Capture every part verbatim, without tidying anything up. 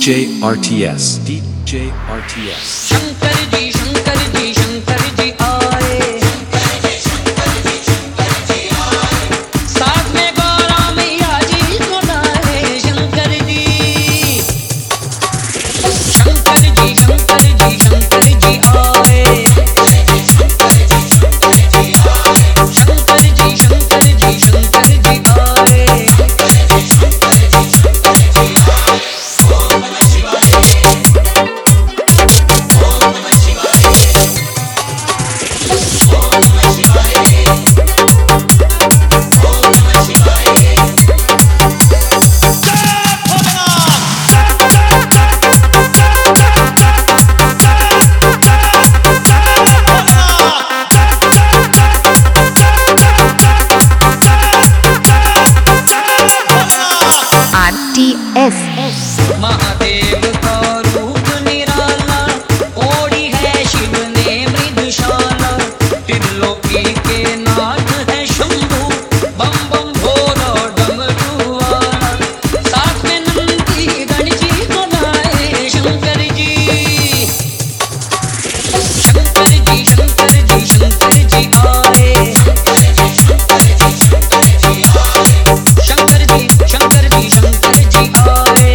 J R T S, D J R T S. Shankar ji Shankar ji Shankar ji आए, साथ में गौरा मैया जी को लाए। शंकर जी शंकर जी शंकर जी शंकर जी आए, शंकर जी शंकर जी शंकर जी आए। महादेव का रूप निराला, ओढ़ी है शिव ने मृदशाला। त्रिलोकी के नाथ है शंभू, बम बम भोला डमरू वाला। साथ में नंदी गण जी को लाए। शंकर जी शंकर जी शंकर जी शंकर जी आए, शंकर जी शंकर जी शंकर जी आए।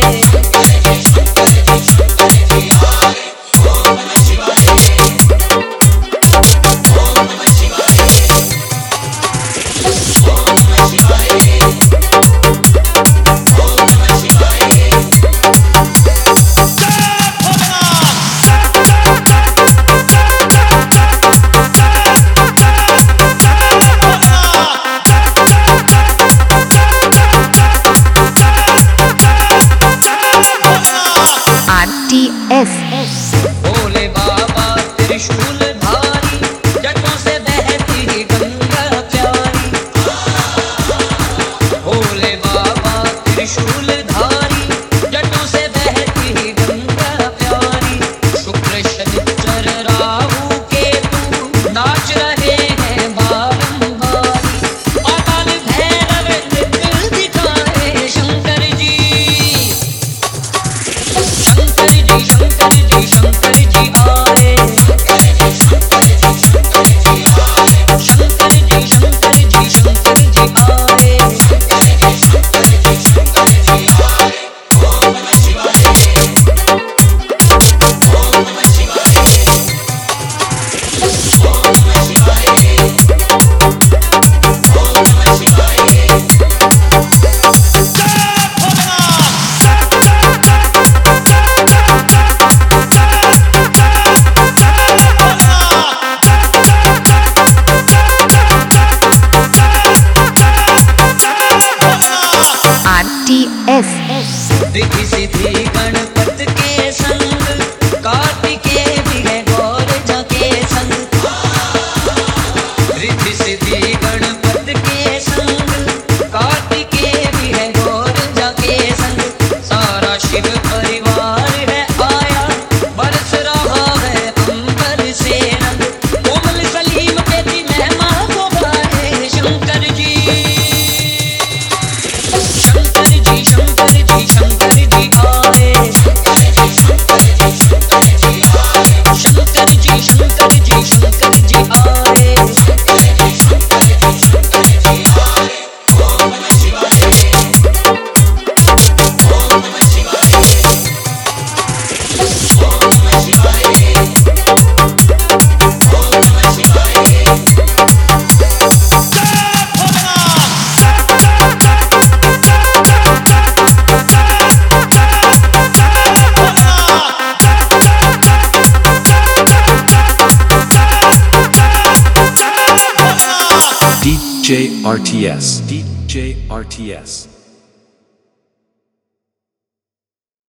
भोले बाबा त्रिशूल धारी, जटों से बहती गंगा प्यारी। भोले बाबा त्रिशूल धारी, जटों से बहती गंगा प्यारी। शुक्र शनिचर राहु केतु नाच रहे हैं बारंबारी। अकाल भैरव नृत्य दिखाए। शंकर जी शंकर जी शंकर जी शंकर जी आए, शंकर जी शंकर जी शंकर जी आए। ओम नमः शिवाय, ओम नमः शिवाय, ओम नमः शिवाय, ओम नमः शिवाय। रिद्धि सिद्धि गणपत के संग, कार्तिकेय भी है गौरजा के संग। रिद्धि सिद्धि गणपत के संग, कार्तिकेय भी है गौरजा के संग। सारा शिव परिवार है आया, बरस रहा है अंबर से रंग। कोमल सलीम के दी महिमा को गाए। शंकर जी शंकर जी शंकर जी शंकर जी आए, शंकर जी शंकर जी आए, शंकर जी शंकर जी शंकर जी आए। ओम नमः शिवाय, ओम नमः शिवाय, ओम नमः शिवाय, ओम नमः शिवाय। D J R T S, D J R T S.